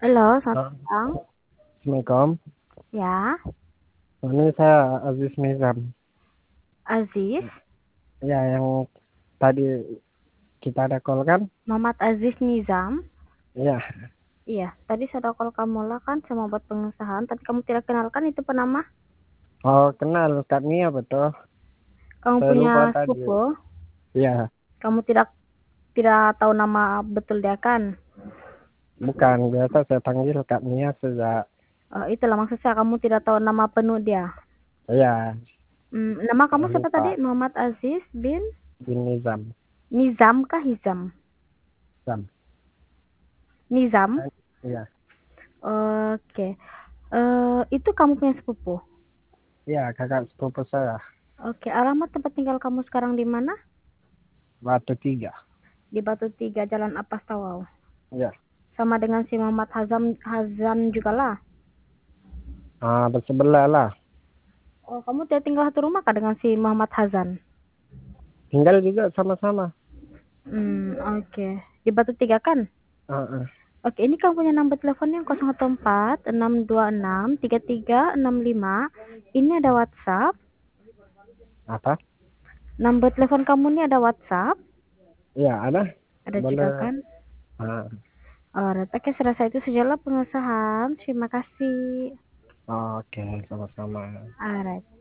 Halo, selamat Ah, siang. Assalamualaikum. Ya, Ini saya Aziz Nizam. Aziz, Ya, yang tadi kita ada call kan? Muhammad Aziz Nizam. Ya. Iya, tadi saya call kamu lah kan sama buat pengesahan. Tapi kamu tidak kenalkan itu penama. Oh, kenal Kak Nia betul. Kamu Saya punya lupa tadi. sepupu. Ya, Kamu tidak tahu nama betul dia kan? bukan. Biasa saya panggil Kak Nia sejak. Itulah maksud saya kamu tidak tahu nama penuh dia. Ya, Nama kamu saya siapa tadi? lupa. Muhammad Aziz bin Bin Nizam. Nizam kah Hizam? Zam. Nizam. Ya, Oke. Itu kamu punya sepupu. ya kakak sepupu saya. Oke, alamat tempat tinggal kamu sekarang di mana? Batu Tiga. Di Batu Tiga, Jalan Apas Tawau. Ya. Sama dengan si Muhammad Hazan juga lah. Bersebelah lah. Oh, kamu tidak tinggal satu rumah kah dengan si Muhammad Hazan? Tinggal juga sama-sama. Oke. Di Batu Tiga kan? Ah, ah. Oke, ini kamu punya nomor teleponnya 014 626 3365. Ini ada WhatsApp. Apa? Nomor telepon kamu ini ada WhatsApp. Ya, ada. Ada juga Boleh. kan? Ah, Alright, oke, serasa itu sajalah pengesahan. Terima kasih. oke, sama-sama. Alright.